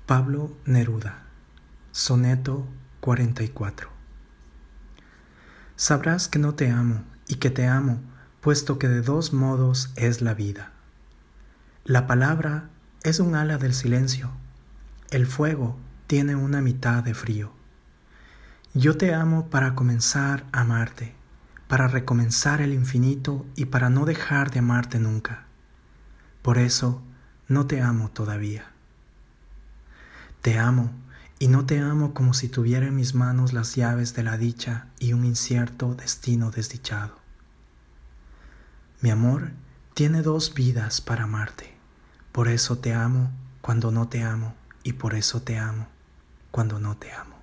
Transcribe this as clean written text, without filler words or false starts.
Pablo Neruda, Soneto 44. Sabrás que no te amo y que te amo, puesto que de dos modos es la vida. La palabra es un ala del silencio, el fuego tiene una mitad de frío. Yo te amo para comenzar a amarte, para recomenzar el infinito y para no dejar de amarte nunca. Por eso no te amo todavía. Te amo y no te amo como si tuviera en mis manos las llaves de la dicha y un incierto destino desdichado. Mi amor tiene dos vidas para amarte, por eso te amo cuando no te amo y por eso te amo cuando no te amo.